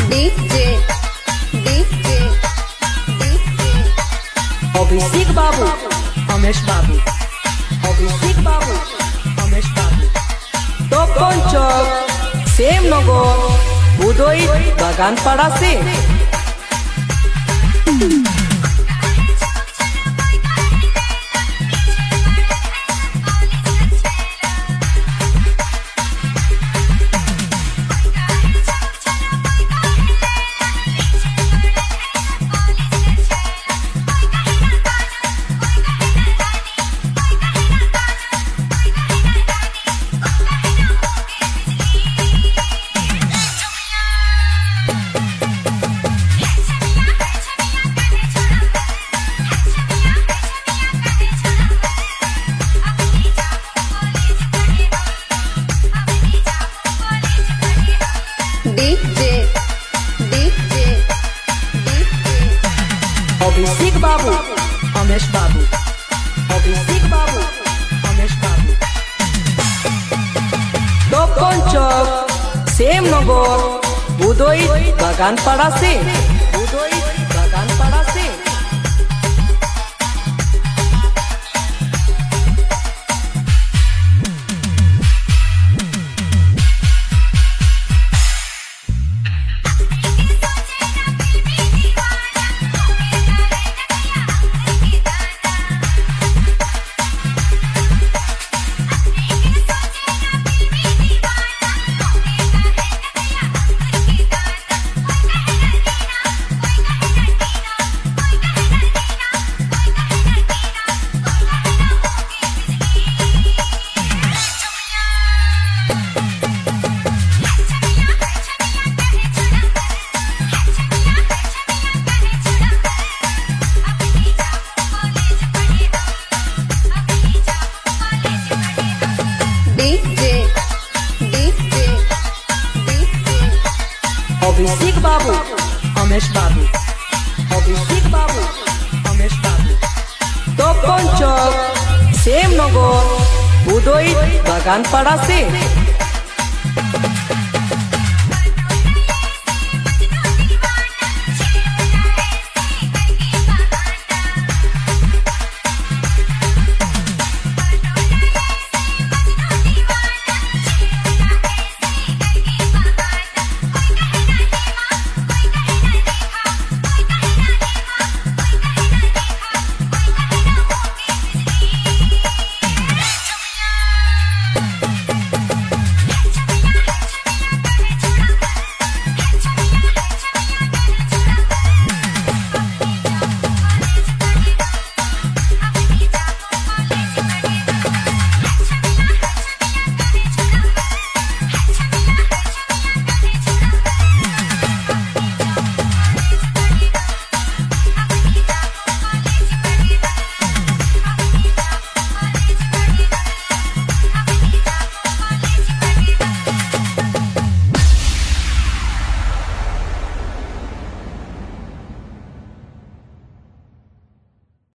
DJ DJ Abhishek बाबू अमेश बाबू अभिषेक बाबू अमेश बाबू तो पंचक सेम नगर बुदोई बागानपाड़ा से डीजे डीजे अभिषेक बाबू अमेश बाबू अभिषेक बाबू अमेश बाबू तो पंचक सेम नगर बुदोई बागानपाड़ा से बुदोई बागानपाड़ा से डीजे डीजे अभिषेक बाबू अमेश बाबू अभिषेक बाबू अमेश बाबू तो पंचक सेम नगर बुदोई बागानपाड़ा से